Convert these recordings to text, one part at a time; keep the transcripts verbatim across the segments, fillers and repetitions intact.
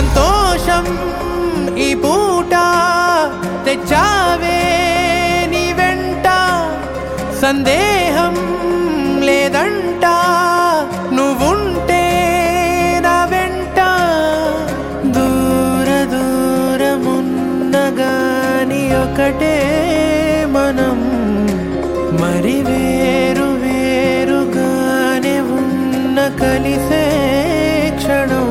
సంతోషం ఈ పూట తెచ్చావే నీ వెంట, సందేహం లేదంట నువ్వుంటే నా వెంట. దూర దూరమున్నగాని ఒకటే మనం, మరి వేరు వేరుగానే ఉన్న కలిసే క్షణం.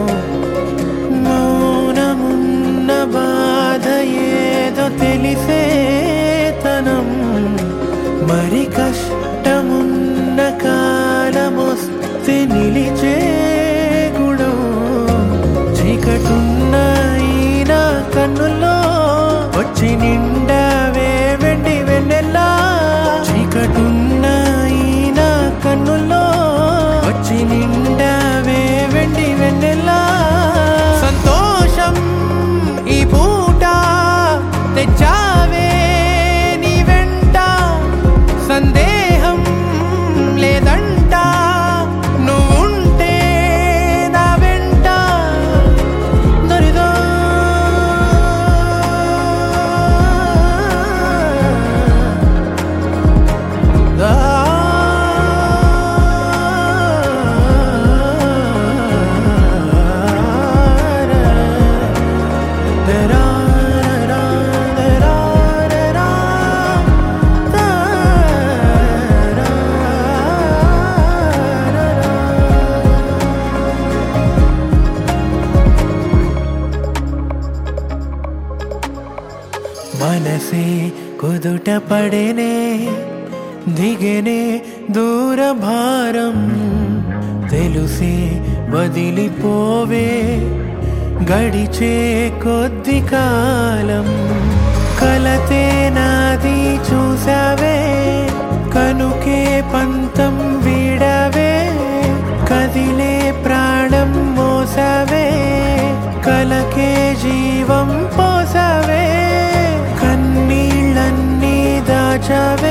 మౌనమున్న బాధ ఏదో తెలిసే తనం, మరి కష్టమున్న కాలమొస్తే నిలిచే గుణం. చీకటున్న ఈయన కన్నుల్లో వచ్చి నిండావే వెండి వెన్నెల్లా. చీకటున్న ఈయన కన్నుల్లో వచ్చి నిండావే వెండి వెన్నెల్లా. సంతోషం ఈ పూట తెచ్చావే నీ వెంట, సందేహం లేదంట నువ్వుంటే నా వెంట. దరిదో దా మనసే కుదుట పడేనే, దిగనే దూర భారం. తెలుసే వదిలిపోవే గడిచే కొద్ది కాలం. కలతే నాది చూసావే, కనుకే పంతం వీడవే. కదిలే ప్రాణం మోసవే, కలకే జీవం పోసవే. కన్నీళ్ళన్నీ దాచవే,